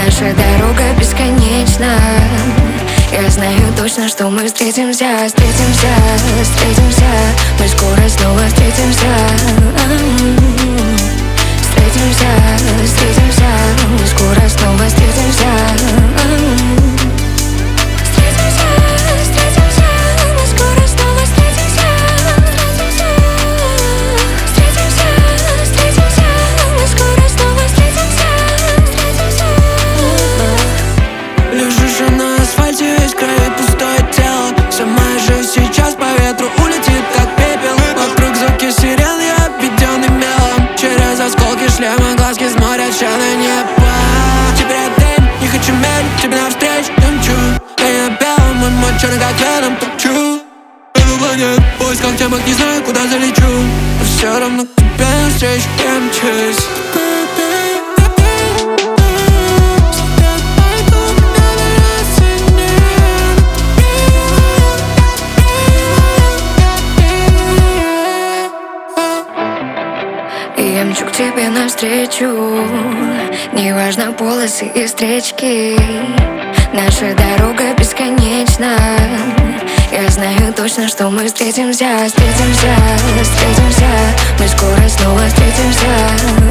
Наша дорога бесконечна. Я знаю точно, что мы встретимся. Мы скоро снова встретимся. Мы скоро снова встретимся. Лежишь на асфальте, весь край пустое тело. Сама же сейчас по ветру улетит, как пепел. Вокруг звуки сирен, я обведенный мелом. Через осколки шлема глазки смотрят в черное небо. Теперь я день, не хочу медлить, тебе навстречу я мчу. Я на белом, мой черный как веном, топчу. Иду планет, в поисках темок, не знаю, куда залечу. Но все равно к тебе навстречу я мчусь. Я мчу к тебе навстречу. Неважно полосы и строчки. Наша дорога бесконечна. Я знаю точно, что мы встретимся. Мы скоро снова встретимся.